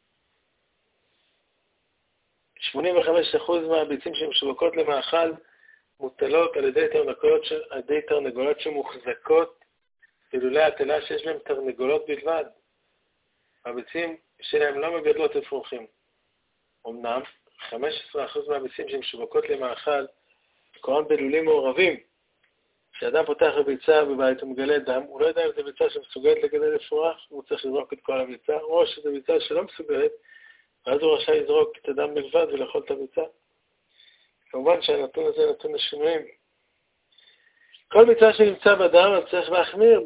שמונים וחמישה אחוז מהביצים שמשווקות למאכל, מוטלות על ידי תרנגולות, על ידי תרנגולות שמוחזקות בלולי הטלה שיש להם תרנגולות בלבד. הביצים שלהם לא מגדלות אפרוחים. אמנם, חמישה עשר אחוז מהביצים שמשווקות למאכל, כהן בלולים מעורבים. כשאדם פותח בביצה בבית ומגלה דם, הוא לא יודע אם זו ביצה שמסוגלת לגדל אפרוח, הוא צריך לזרוק את כל הביצה, או שזו ביצה שלא מסוגלת, ואז הוא רשאי לזרוק את הדם בלבד ולאכול את הביצה. כמובן שהנתון הזה נתון לשינויים. כל ביצה שנמצא בדם, אז צריך להחמיר,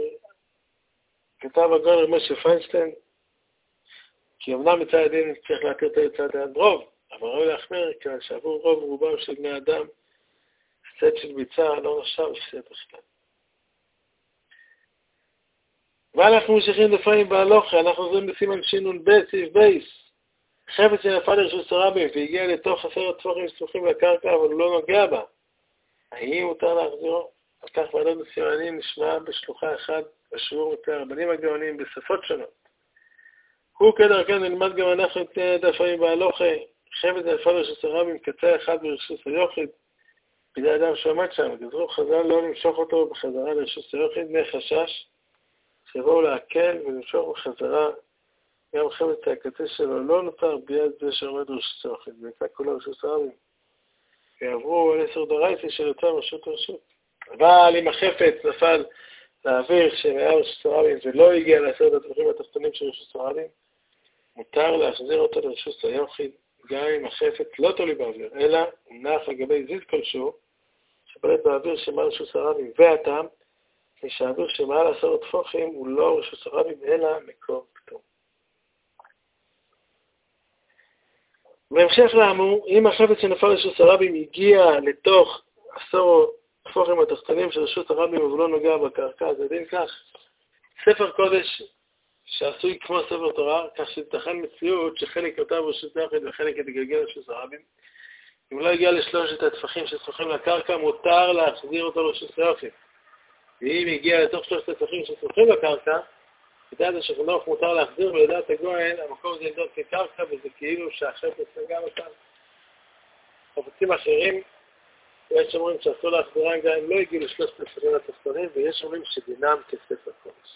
כתב הגאון משה פיינשטיין, כי אמנם מצד הדין צריך להכיר את היצד עד רוב, אבל ראוי להחמיר, כיוון שעבור רוב רובם של בני אדם, הפסד של ביצה לא נחשב הפסד בכלל. ואנחנו ממשיכים לפעמים בהלוכה, אנחנו עוזרים בסימן שינון ב' סעיף בייס. חפץ שנפל לרשות הרבים והגיע לתוך עשרת טפחים סמוכים לקרקע, אבל הוא לא נוגע בה. האם מותר להחזירו? על כך ועדות בסימנים נשמע בשלוחה אחת בשיעור מפני הרבנים הגאונים בשפות שונות. הוא כדרכנו נלמד גם אנחנו את דפים בהלוכה, חפץ שנפל לרשות הרבים קצה אחד ברשות היוחיד, בידי אדם שעמד שם, גזרו חז"ל לא למשוך אותו בחזרה לרשות היוחיד מחשש, שיבואו להקל ולמשוך בחזרה גם חפץ הקצה שלו לא נותר ביד זה שעומד רשות היוחיד, בעיקר כולה רשות הרבים. ויעברו על עשר דורייתא של אותם רשות רשות. אבל אם החפץ נפל לאוויר שמעל רשות הרבים ולא הגיע לעשרת הטפחים התחתונים של רשות הרבים, מותר להחזיר אותו לרשות היוחיד, גם אם החפץ לא תולי באוויר, אלא נח על גבי זיז כלשהו, שבלט באוויר שמעל רשות הרבים, והטעם, שהאוויר שמעל עשרת טפחים הוא לא רשות הרבים, אלא מקום פטור. בהמשך לאמור, אם החפץ שנפל לרשות הרבים הגיע לתוך עשרת טפחים התחתונים של רשות הרבים ולא נוגע בקרקע, זה דין כך. ספר קודש שעשוי כמו ספר תורה, כך שתכן מציאות שחלק יותר ברשות היוחיד וחלק יתגלגל לרשות הרבים. אם לא הגיע לשלושת הטפחים שסמוכים לקרקע, מותר להחזיר אותו לרשות היוחיד. ואם הגיע לתוך שלושת הטפחים שסמוכים לקרקע, לדעת השכנוך מותר להחזיר, ולדעת הגויין, המקום הזה נדון כקרקע, וזה כאילו שהחפץ נגע אותם. חפצים אחרים, יש אומרים שאסור להחזירם גם אם לא הגיעו לשלושת הטפחים התחתונים, ויש אומרים שדינם כספר קודש.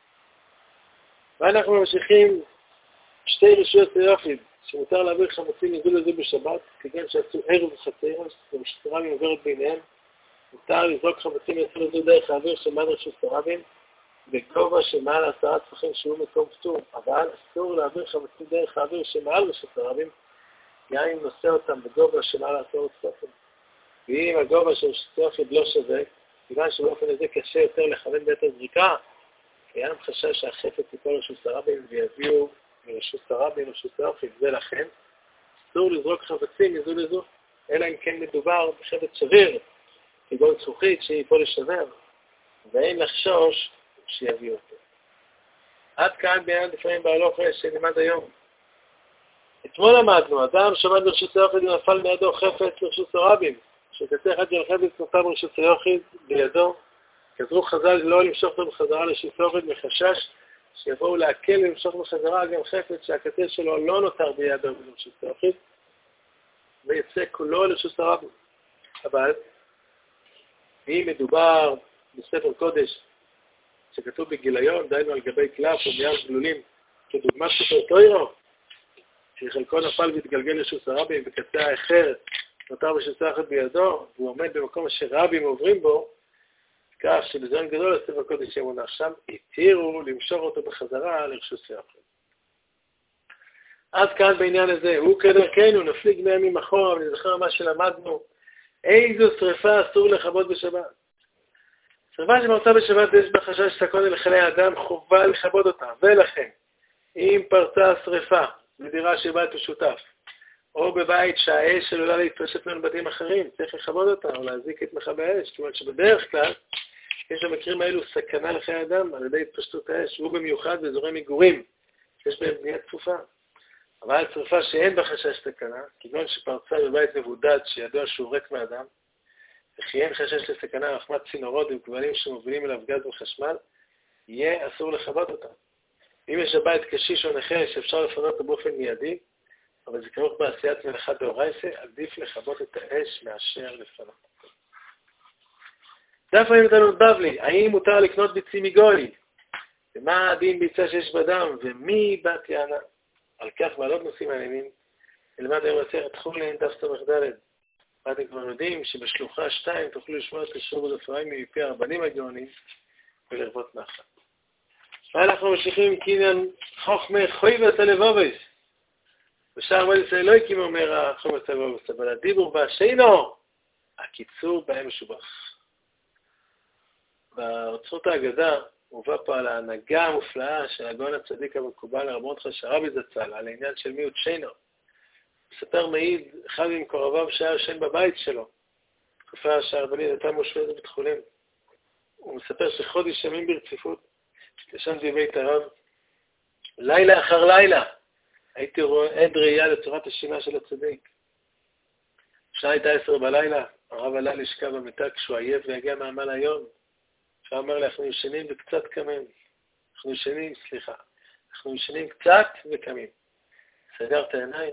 ואנחנו ממשיכים שתי רשויות היוחיד, שמותר להעביר חמוצים מזו לזו בשבת, כגון שעשו ערב וחצאירוס, ומשתרה מעוברת ביניהם, מותר לזרוק חמוצים מזו לזו דרך האוויר שמעל רשות הרבים, בגובה שמעל עשרה טפחים שהוא מקום פטור, אבל אסור להעביר חמוצים דרך האוויר שמעל רשות הרבים, גם אם נושא אותם בגובה שמעל עשרה טפחים. ואם הגובה של רשות היוחיד לא שווה, כיוון שבאופן הזה קשה יותר לכוון בעת הזריקה, קיים חשש שהחפץ ייפול לרשות הרבים ויביאו מרשות הרבים לרשות היוחיד, ולכן אסור לזרוק חפצים מזו לזו, אלא אם כן מדובר בחפץ שביר, כגון זכוכית שייפול לשבר, ואין לחשוש שיביאו אותו. עד כאן בעניין לפעמים בהלוכה שנלמד היום. אתמול למדנו, אדם שעומד ברשות היוחיד ונפל מידו חפץ לרשות הרבים, שקצה אחד של חפץ נפל ברשות היוחיד בידו, גזרו חז"ל לא למשוך אותו בחזרה לרשות היוחיד מחשש שיבואו להקל ולמשוך בחזרה גם חפץ שהקצה שלו לא נותר בידו ברשות היוחיד, ויצא כולו לרשות הרבים. אבל אם מדובר בספר קודש שכתוב בגיליון, דיינו על גבי קלף או מייר גלולים, כדוגמת ספר תוירו, שחלקו נפל והתגלגל לרשות הרבים וקצה האחר נותר ברשות היוחיד בידו, והוא עומד במקום אשר רבים עוברים בו, כך שבזמן גדול הספר קודש שמונח שם, התירו למשוך אותו בחזרה לרשות היוחיד. עד כאן בעניין הזה, הוא כדרכנו, נפליג מימים אחורה, ונזכר מה שלמדנו, איזו שריפה אסור לכבות בשבת. שריפה שמרצה בשבת יש בה חשש סכנה לחיי אדם, חובה לכבות אותה, ולכן, אם פרצה שריפה בדירה של בית משותף, או בבית שהאש עלולה להתפשט מן בתים אחרים, צריך לכבות אותה או להזיק את מכבי האש, כלומר שבדרך כלל יש במקרים האלו סכנה לחיי אדם על ידי התפשטות האש, ובמיוחד באזורי מגורים, שיש בהם בנייה צפופה. אבל שריפה שאין בה חשש סכנה, כגון שפרצה בבית מבודד שידוע שהוא ריק מאדם, וכי אין חשש לסכנה רחמת צינורות וכבלים שמובילים אליו גז וחשמל, יהיה אסור לכבות אותה. אם יש בבית קשיש או נכה שאפשר לפנות אותו באופן מיידי, אבל זה כרוך בעשיית מלאכה דאורייתא, עדיף לכבות את האש מאשר לפנות. דף היום איתנו בבלי, האם מותר לקנות ביצים מגוי? ומה הדין ביצה שיש בדם? ומי בת יענה? על כך מעלות נושאים מעניינים. נלמד היום מסכת חולין, דף ס"ד. ואתם כבר יודעים שבשלוחה שתיים תוכלו לשמוע את השיעור בדפיים מפי הרבנים הגאונים ולרבות נחת. ואנחנו ממשיכים עם קניין חוכמה חויבת הלבובס. בשער מודיס האלוהיקים אומר החוכמת הלבובס, אבל הדיבור בהשיינו, הקיצור בהם משובח. באוצרות ההגדה מובא פה על ההנהגה המופלאה של הגאון הצדיק המקובל הרב מרדכי שרעבי זצ"ל, על העניין של מיעוט שיינו. מספר מעיד אחד ממקורביו שהיה ישן בבית שלו, תקופה שהרבנית הייתה מאושפזת בבית חולים. הוא מספר שחודש ימים ברציפות, ישנתי בבית הרב, לילה אחר לילה, הייתי רואה עד ראייה לצורת השינה של הצדיק. השעה הייתה עשר בלילה, הרב עלה לשכב במיטה כשהוא עייף והגיע מעמל היום. הוא אמר לי, אנחנו ישנים וקצת קמים. אנחנו ישנים, סליחה, אנחנו ישנים קצת וקמים. סגר את העיניים,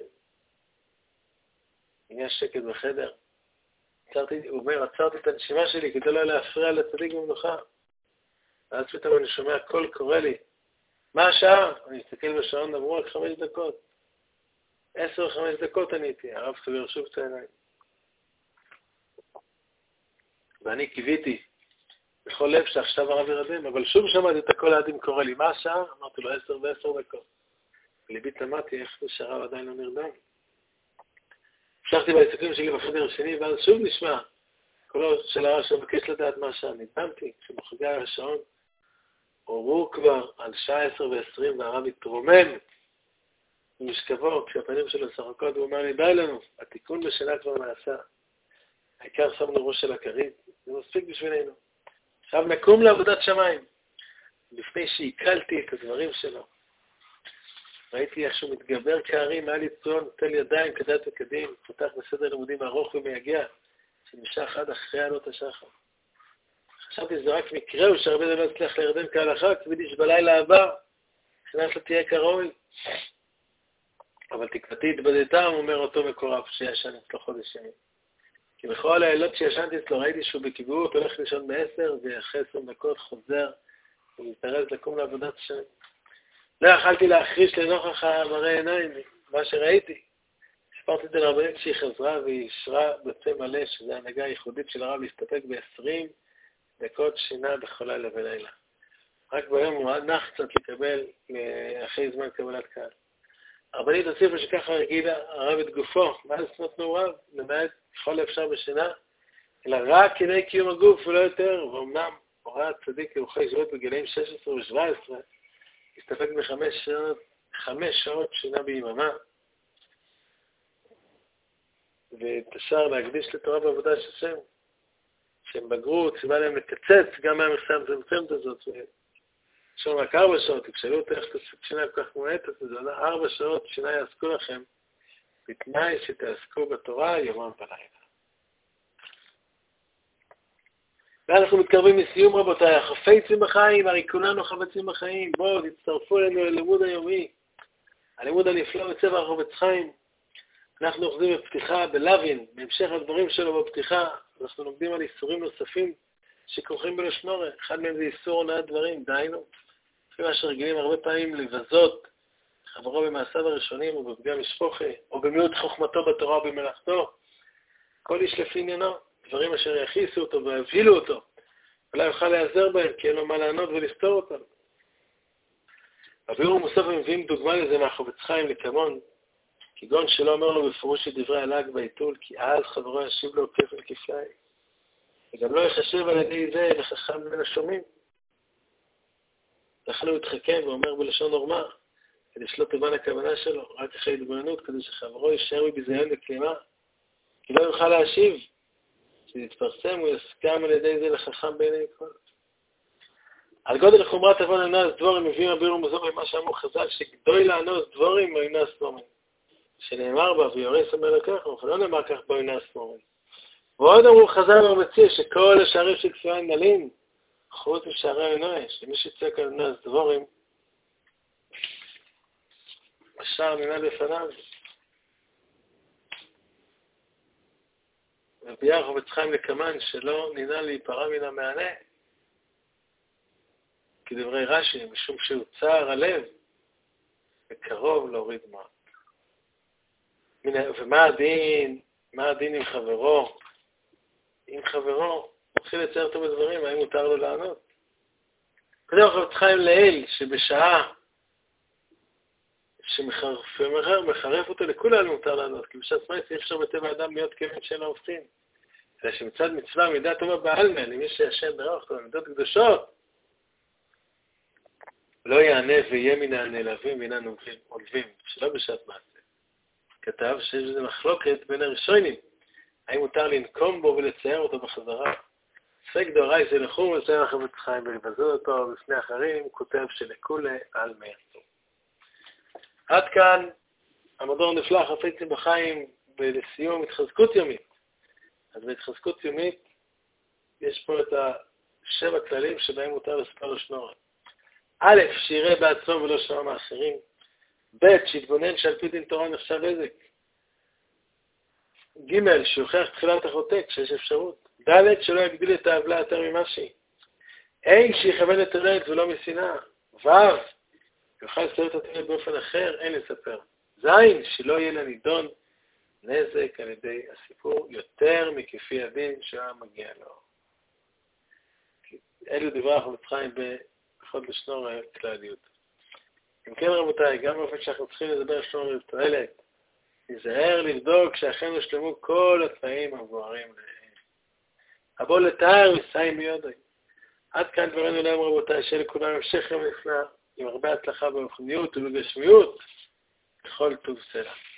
נהיה שקט בחדר. עצרתי, הוא אומר, עצרתי את הנשימה שלי כדי לא להפריע לצדיק במנוחה. ואז פתאום אני שומע קול קורא לי, מה השעה? אני מסתכל בשעון, אמרו רק חמש דקות. עשר וחמש דקות עניתי, הרב סוגר שוב את העיניים. ואני קיוויתי בכל לב שעכשיו הרב ירדם, אבל שוב שמעתי את הקול העדים קורא לי, מה השעה? אמרתי לו עשר ועשר דקות. וליבי תמדתי איך זה שהרב עדיין לא נרדם. המשכתי בעסקים שלי בחדר השני, ואז שוב נשמע קולו של הרב שמבקש לדעת מה השעה. נדמתי, כשמחגה על השעון, הורו כבר על שעה עשר ועשרים, והרב התרומם במשכבו, כשהפנים שלו שחקות, הוא אמר לי, די לנו, התיקון בשינה כבר נעשה. העיקר שמנו ראש של הכרית, זה מספיק בשבילנו. עכשיו נקום לעבודת שמיים. לפני שהקלתי את הדברים שלו, ראיתי איך שהוא מתגבר כערים, היה לי ציון, נוטל ידיים, כדת וקדים, פותח בסדר לימודים ארוך ומייגע, שנמשך עד אחרי עלות השחר. חשבתי שזה רק מקרה, הוא שהרבה זה לא הצליח להרדם כהלכה, כבידי שבלילה הבא, מבחינת לא תהיה כראוי. אבל תקוותי התבדתה, הוא אומר אותו מקורב, שישן אצלו חודש ימים. כי בכל הלילות שישנתי אצלו, ראיתי שהוא בקביעות, הולך לישון בעשר, ואחרי עשרים דקות חוזר, ומתארז לקום לעבודת השם. לא יכלתי להחריש לנוכח המראה עיניים, מה שראיתי. הספרתי את זה לרבנית שהיא חזרה והיא אישרה בפה מלא, שזו ההנהגה הייחודית של הרב להסתפק ב-עשרים דקות שינה בכל לילה ולילה. רק ביום הוא נח קצת לקבל, אחרי זמן קבלת קהל. הרבנית הוסיפה שככה הרגילה הרב את גופו, מאז שנות נעוריו, למעט ככל האפשר בשינה, אלא רק כדי קיום הגוף ולא יותר, ואומנם הוראה הצדיק כרוחי ישיבות בגילאים שש עשרה ו-שבע עשרה, הסתפק בחמש שעות, חמש שעות שינה ביממה, ותשר להקדיש לתורה בעבודה של השם, שהם בגרו, ציווה להם לקצץ גם מהמכסה המצמצמת הזאת, ושום רק ארבע שעות, תקשאלו אותה איך תעסק שינה כל כך מועטת, זה עולה ארבע שעות שינה יעסקו לכם, בתנאי שתעסקו בתורה יומם ולילה. ואנחנו מתקרבים לסיום רבותיי, החפצים בחיים, הרי כולנו חפצים בחיים, בואו תצטרפו אלינו ללימוד היומי, הלימוד הנפלא בצבע החפץ חיים. אנחנו אוחזים בפתיחה בלווין, בהמשך הדברים שלו בפתיחה, אנחנו לומדים על איסורים נוספים שכרוכים בלשמורה, אחד מהם זה איסור הונאת דברים, דהיינו, לפי מה שרגילים הרבה פעמים לבזות חברו במעשיו הראשונים או בפגם משפוחי, או במיעוט חוכמתו בתורה או במלאכתו, כל איש לפי עניינו. דברים אשר יכיסו אותו והבהילו אותו, אולי יוכל להיעזר בהם, כי אין לו מה לענות ולסתור אותם. הביאור מוסף מביאים דוגמה לזה מהחפץ חיים לקמון, כגון שלא אומר לו בפירוש את דברי הלעג בעיתול, כי אז חברו ישיב לו כפל כפליים. וגם לא יחשב על ידי זה לחכם בין השומעים. לכן הוא יתחכם ואומר בלשון נורמה, כדי שלא תבן הכוונה שלו, רק אחרי התבוננות, כדי שחברו יישאר בביזיון וכלימה, כי לא יוכל להשיב. שיתפרסם, הוא יסכם על ידי זה לחכם בעיני כל. על גודל חומרת אבון אנוס דבורים מביאים הביאור מוזור למה שאמרו חז"ל, שגדוי לאנוס דבורים או אנוס מורים. שנאמר בה, ויורס אומר לכך, אבל לא נאמר כך בו אנוס מורים. ועוד אמרו חז"ל ומציע שכל השערים של כפייה נלים, חוץ משערי אנוס, שמי שצעק על אנוס דבורים, השער ננעל בפניו. וביח חפץ חיים לקמן שלא נינה להיפרע מן המענה, כדברי רש"י, משום שהוא צער הלב, וקרוב להוריד דמעות. ומה הדין, מה הדין עם חברו? עם חברו, מתחיל לצייר אותו בדברים, האם מותר לו לענות? כדי חפץ חיים לאל, שבשעה שמחרף אותו לכולם מותר לענות, כי בשעת מייס אי אפשר בטבע האדם להיות כבן שאינו הופכים. אלא שמצד מצווה מידה טובה בעלמא, למי שישן ברוח אותו, מידות קדושות, לא יענה ויהיה מן הנעלבים ומן העולבים, שלא בשעת מעשה. כתב שיש בזה מחלוקת בין הראשונים, האם מותר לנקום בו ולצייר אותו בחזרה. ספק דאורייתא זה לחום ולצייר החפץ חיים ולבזות אותו בפני אחרים, הוא כותב שלכולי על מייסו. עד כאן המדור נפלא חפצים בחיים ולסיום התחזקות יומית. אז בהתחזקות יומית יש פה את השבע כללים שבהם מותר לספר לשנורת. א', שיראה בעצמו ולא שמע מאחרים. ב', שיתבונן שעל פי דין תורה נחשב עזק. ג', שיוכיח תחילת החוטא כשיש אפשרות. ד', שלא יגדיל את העוולה יותר ממה שהיא. ה', שיכוון את הלדת ולא משנאה. ו', יוכל לספר את התלת באופן אחר, אין לספר. ז', שלא יהיה לנידון נזק על ידי הסיפור יותר מכפי הדין שהיה מגיע לו. אלו דברי החפץ חיים בחוד לשנור הכלליות. אם כן רבותיי, גם באופן שאנחנו צריכים לדבר לשנור לתועלת, נזהר לבדוק שאכן ישלמו כל התנאים המבוארים להם. הבוא לתאר וסיים מיודוי. עד כאן דברנו להם רבותיי, שיהיה לכולם המשך יום נפלא, עם הרבה הצלחה ברוחניות ובגשמיות, בכל טוב סלע.